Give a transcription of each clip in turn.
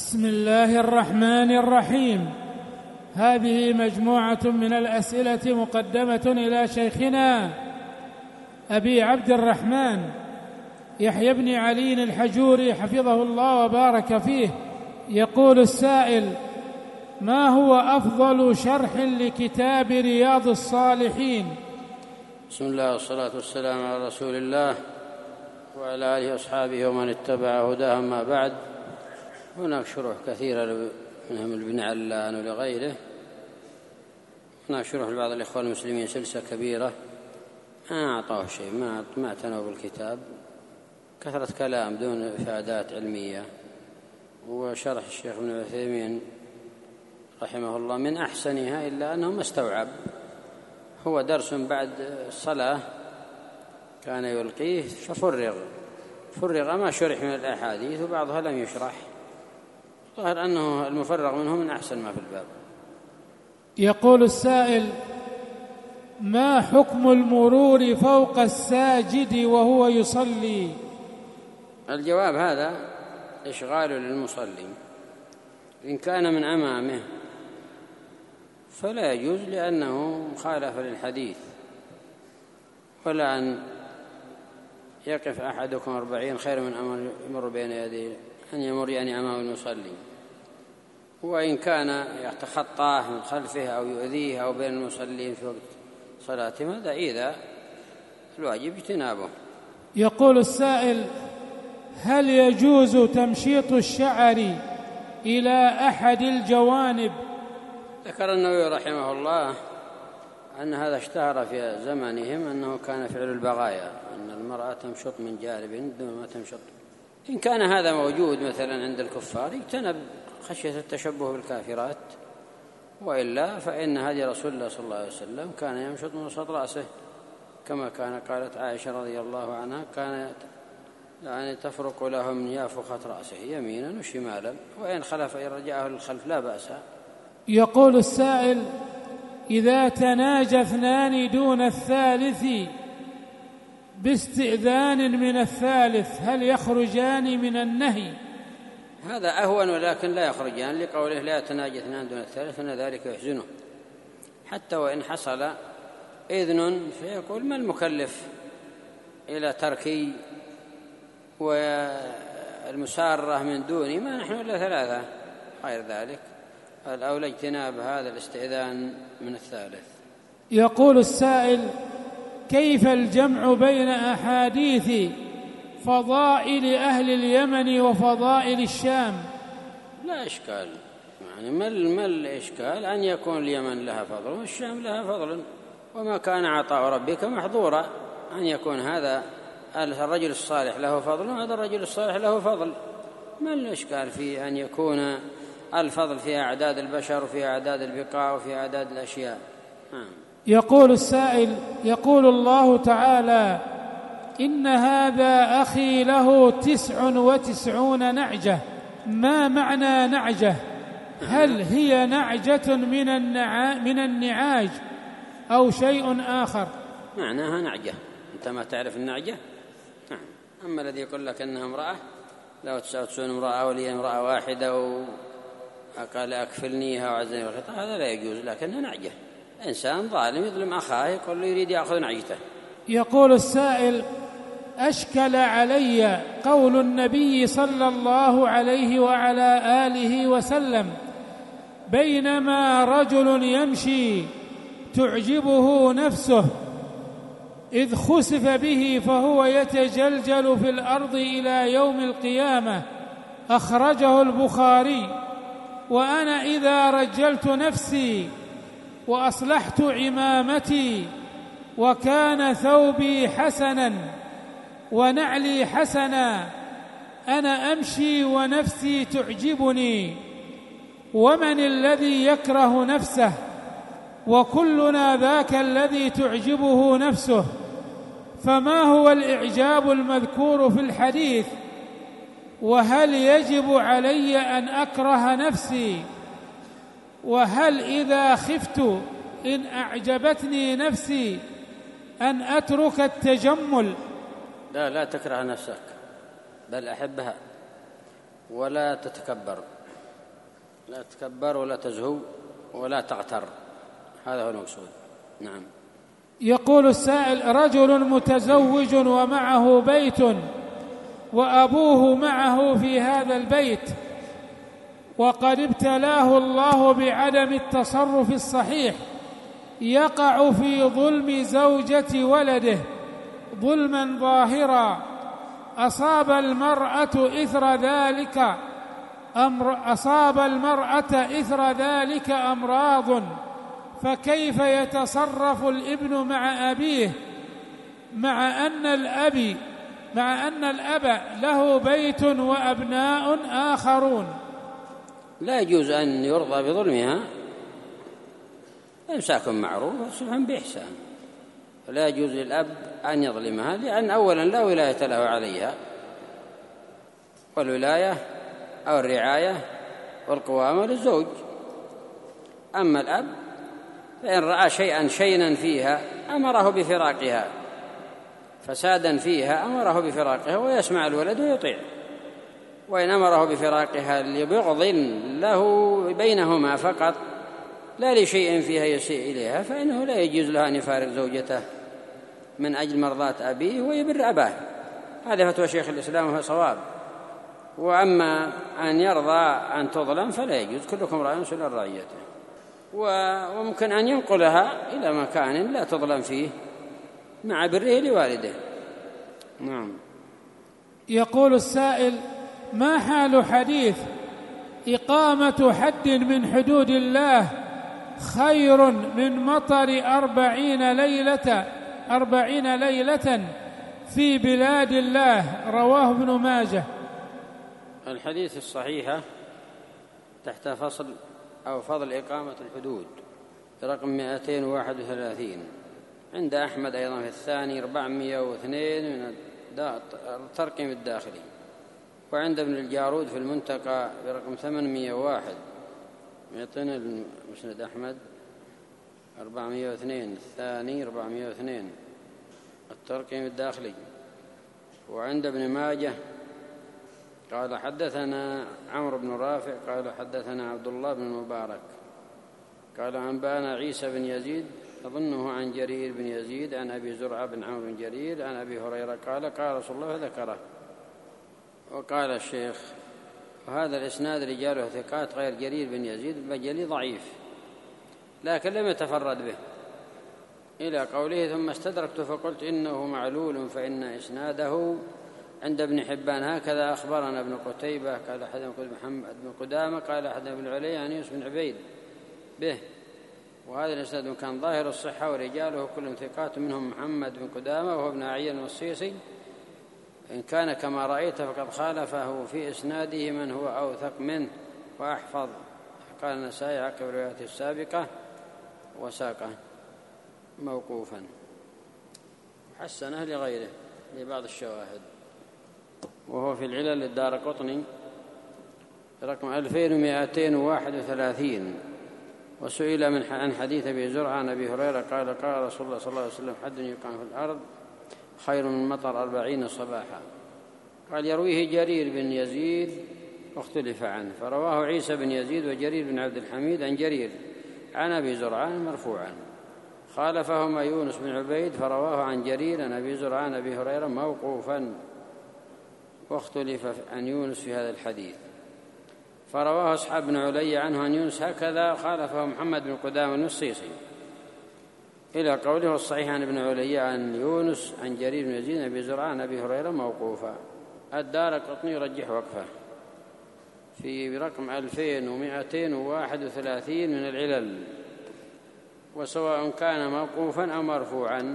بسم الله الرحمن الرحيم. هذه مجموعة من الأسئلة مقدمة إلى شيخنا أبي عبد الرحمن يحيى بن علي الحجوري حفظه الله وبارك فيه. يقول السائل: ما هو أفضل شرح لكتاب رياض الصالحين؟ بسم الله والصلاة والسلام على رسول الله وعلى آله وأصحابه ومن اتبع هداه. أما بعد، هناك شروح كثيرة منهم ابن علان ولغيره. هناك شروح لبعض الإخوان المسلمين سلسلة كبيرة ما أعطوه شيء، ما اعتنوا بالكتاب، كثرة كلام دون إفادات علمية. وشرح الشيخ ابن عثيمين رحمه الله من أحسنها، إلا أنه ما استوعب. هو درس بعد الصلاة كان يلقيه ففرغ ما شرح من الأحاديث وبعضها لم يشرح. ظاهر أنه المفرغ منه من أحسن ما في الباب. يقول السائل: ما حكم المرور فوق الساجد وهو يصلي؟ الجواب: هذا إشغال للمصلي. إن كان من أمامه فلا يجوز، لأنه مخالف للحديث. ولا أن يقف أحدكم 40 خير من أن يمر بين يديه، أن يمر يعني أمام المصلي. وإن كان يتخطاه من خلفه أو يؤذيه أو بين المصلين في وقت صلاتهم، هذا إذا الواجب اجتنابه. يقول السائل: هل يجوز تمشيط الشعر إلى أحد الجوانب؟ ذكر النووي رحمه الله أن هذا اشتهر في زمانهم، أنه كان فعل البغايا، أن المرأة تمشط من جانب دون ما تمشط. إن كان هذا موجود مثلا عند الكفار يجتنب خشية التشبه بالكافرات، وإلا فإن هدي رسول الله صلى الله عليه وسلم كان يمشط من وسط رأسه، كما كان قالت عائشة رضي الله عنها: كانت يعني تفرق له من يافخة رأسه يمينا وشمالا، وإن خلف إن رجعه للخلف لا بأس. يقول السائل: إذا تناجى اثنان دون الثالث باستئذان من الثالث هل يخرجان من النهي؟ هذا أهون، ولكن لا يخرجان، لقوله: لا يتناجى اثنان دون الثالث، أن ذلك يحزنه. حتى وإن حصل إذن فيقول: ما المكلف إلى تركي والمسارة من دوني؟ ما نحن إلا ثلاثة. غير ذلك الأولى اجتناب هذا الاستئذان من الثالث. يقول السائل: كيف الجمع بين أحاديث فضائل أهل اليمن وفضائل الشام؟ لا إشكال، يعني ما الإشكال أن يكون اليمن لها فضل والشام لها فضل، وما كان عطاء ربك محظورا. أن يكون هذا الرجل الصالح له فضل وهذا الرجل الصالح له فضل، ما الإشكال في أن يكون الفضل في أعداد البشر وفي أعداد البقاع وفي أعداد الأشياء. يقول السائل: يقول الله تعالى: إن هذا أخي له 99 نعجة. ما معنى نعجة؟ هل هي نعجة من النعاج أو شيء آخر؟ معناها نعجة. أنت ما تعرف النعجة؟ نعم. أما الذي يقول لك أنها امرأة، لو 99 امرأة ولي امرأة واحدة وقال أكفلنيها وعزني بالخطأ، هذا لا يجوز، لكنها نعجة. إنسان ظالم يظلم أخاه يقول له يريد يأخذ نعجته. يقول السائل: أشكل علي قول النبي صلى الله عليه وعلى آله وسلم: بينما رجل يمشي تعجبه نفسه إذ خسف به فهو يتجلجل في الأرض إلى يوم القيامة، أخرجه البخاري. وأنا إذا رجلت نفسي وأصلحت عمامتي وكان ثوبي حسنا ونعلي حسنا أنا أمشي ونفسي تعجبني. ومن الذي يكره نفسه؟ وكلنا ذاك الذي تعجبه نفسه. فما هو الإعجاب المذكور في الحديث؟ وهل يجب علي أن أكره نفسي؟ وهل إذا خفت إن أعجبتني نفسي أن أترك التجمل؟ لا تكره نفسك، بل أحبها ولا تتكبر. لا تكبر ولا تزهو ولا تغتر، هذا هو المقصود. نعم. يقول السائل: رجل متزوج ومعه بيت وأبوه معه في هذا البيت، وقد ابتلاه الله بعدم التصرف الصحيح، يقع في ظلم زوجة ولده ظلما ظاهرا، أصاب المرأة إثر ذلك أمراض، فكيف يتصرف الابن مع أبيه مع أن الأب له بيت وأبناء آخرون؟ لا يجوز أن يرضى بظلمها، إمساك معروف وصلح بإحسان. فلا يجوز للأب أن يظلمها، لأن أولا لا ولاية له عليها، والولاية أو الرعاية والقوامة للزوج. أما الأب فإن رأى شيئا شينا فيها أمره بفراقها، فسادا فيها أمره بفراقها، ويسمع الولد ويطيع. وإن أمره بفراقها لبغض له بينهما فقط لا لشيء فيها يسيء إليها، فإنه لا يجوز له أن يفارق زوجته من أجل مرضاة أبيه ويبر أباه. هذا فتوى شيخ الإسلام وهو صواب. وأما أن يرضى أن تظلم فلا يجوز، كلكم راع مسؤول عن رعيته، وممكن أن ينقلها إلى مكان لا تظلم فيه مع بره لوالده. نعم. يقول السائل: ما حال حديث إقامة حد من حدود الله خير من مطر 40 ليلة في بلاد الله، رواه ابن ماجه؟ الحديث الصحيحة تحت فصل أو فضل إقامة الحدود رقم 231 عند أحمد أيضا في الثاني 402 من الترقيم الداخلي، وعند ابن الجارود في المنتقى برقم 801 يعطينا المسند أحمد 402 الثاني 402 الترقيم الداخلي. وعند ابن ماجه قال حدثنا عمرو بن رافع قال حدثنا عبد الله بن المبارك قال أنبانا عيسى بن يزيد أظنه عن جرير بن يزيد عن أبي زرعة بن عمرو بن جرير عن أبي هريرة قال رسول الله ذكره. وقال الشيخ: وهذا الإسناد رجاله ثقات غير جرير بن يزيد البجلي ضعيف، لكن لم يتفرد به، إلى قوله: ثم استدركت فقلت إنه معلول فإن إسناده عند ابن حبان هكذا أخبرنا ابن قتيبة قال أحدهم محمد بن قدامة قال أحدهم ابن علي عن يوسف بن عبيد به. وهذا الإسناد كان ظاهر الصحة ورجاله كلهم ثقات، منهم محمد بن قدامة وهو ابن عيان الوصيصي، إن كان كما رأيت فقد خالفه في إسناده من هو أوثق منه وأحفظ. قال النسائي عقب روايته السابقة وساقه موقوفا، حسنه لغيره لبعض الشواهد. وهو في العلل للدارقطني رقم 2231. وسئل عن حديث أبي زرعة عن أبي هريرة قال رسول الله صلى الله عليه وسلم: حد يقام في الأرض خير من مطر 40 صباحا. قال: يرويه جرير بن يزيد واختلف عنه، فرواه عيسى بن يزيد وجرير بن عبد الحميد عن جرير عن أبي زرعة مرفوعا، خالفهما يونس بن عبيد فرواه عن جرير عن أبي زرعة عن أبي هريرة موقوفا، واختلف عن يونس في هذا الحديث، فرواه أصحاب بن علي عنه عن يونس هكذا، خالفه محمد بن قدامة النصيصي إلى قوله: الصحيح عن ابن علي عن يونس عن جرير بن يزيد عن أبي زرعة عن أبي هريرة موقوفا. الدارقطني يرجح وقفه في رقم 2231 من العلل. وسواء كان موقوفا أو مرفوعا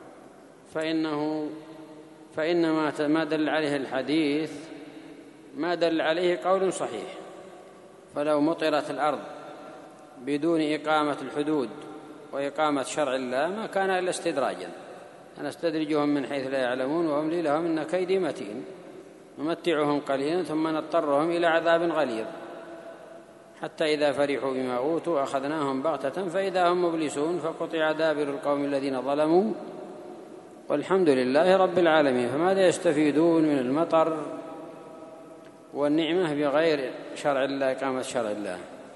فإنما ما دل عليه الحديث ما دل عليه قول صحيح. فلو مطرت الأرض بدون إقامة الحدود وإقامة شرع الله ما كان إلا استدراجا، نستدرجهم من حيث لا يعلمون وأملي لهم إن كيدي متين، نمتعهم قليلا ثم نضطرهم إلى عذاب غليظ، حتى إذا فرحوا بما أوتوا أخذناهم بغتة فإذا هم مبلسون، فقطع دابر القوم الذين ظلموا والحمد لله رب العالمين. فماذا يستفيدون من المطر والنعمة بغير شرع الله إقامة شرع الله؟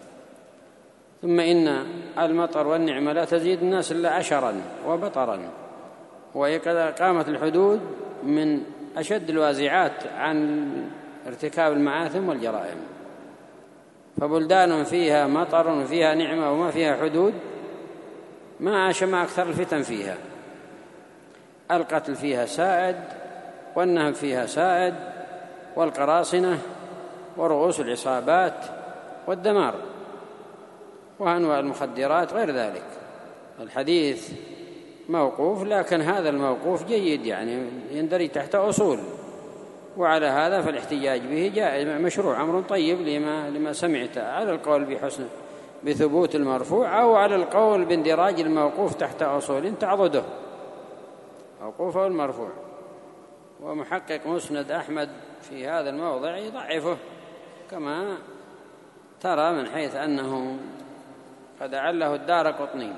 ثم إن المطر والنعمة لا تزيد الناس إلا عشرا وبطرا، وإذا قامت الحدود من أشد الوازعات عن ارتكاب المآثم والجرائم. فبلدان فيها مطر وفيها نعمة وما فيها حدود ما عاش ما أكثر الفتن فيها. القتل فيها سائد، والنهب فيها سائد، والقراصنة ورؤوس العصابات والدمار وأنواع المخدرات غير ذلك. الحديث موقوف، لكن هذا الموقوف جيد، يعني يندرج تحت أصول، وعلى هذا فالاحتجاج به جائز مشروع، أمر طيب لما سمعت، على القول بثبوت المرفوع أو على القول باندراج الموقوف تحت أصول تعضده، موقوف أو المرفوع. ومحقق مسند أحمد في هذا الموضع يضعفه كما ترى، من حيث أنه قد عله الدارقطني،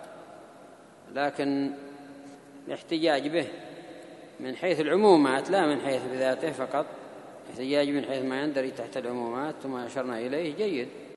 لكن الاحتجاج به من حيث العمومات لا من حيث بذاته فقط، احتجاج من حيث ما يندرج تحت العمومات وما أشرنا إليه جيد.